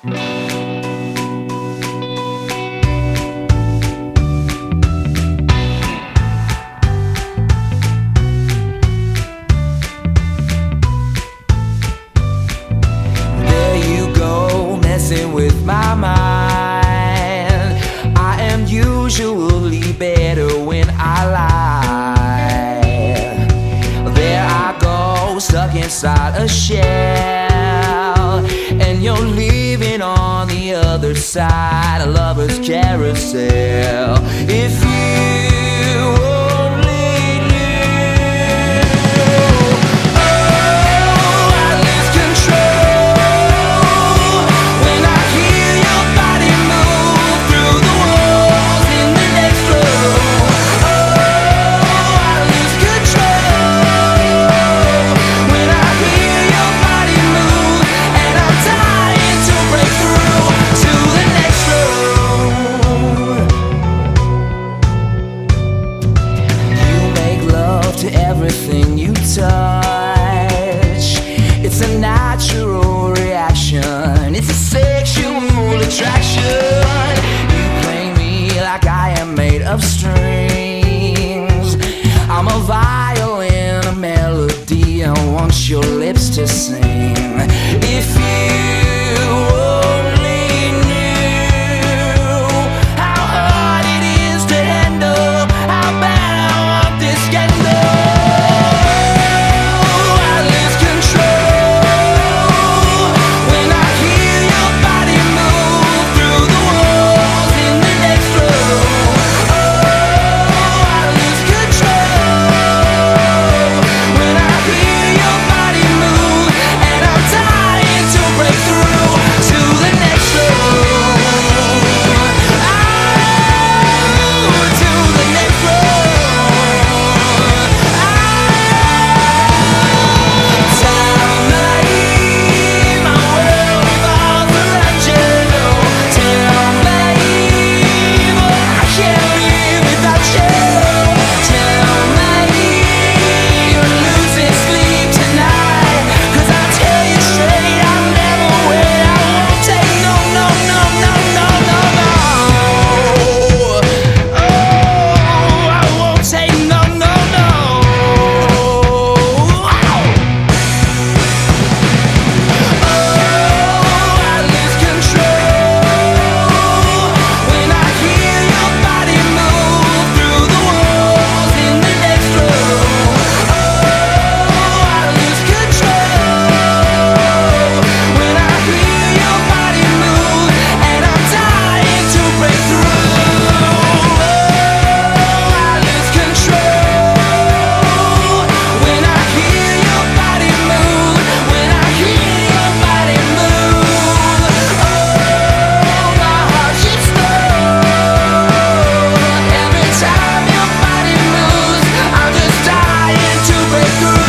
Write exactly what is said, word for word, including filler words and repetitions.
With my mind, I am usually better when I lie. There I go, stuck inside a shell, and you're leaving on the other side, a lover's carousel. If you everything you touch, it's a natural reaction, it's a sexual attraction. You play me like I am made of strings, I'm a violin, a melody, I want your lips to sing. If you only knew how hard it is to handle, how bad I want this scandal. Break through.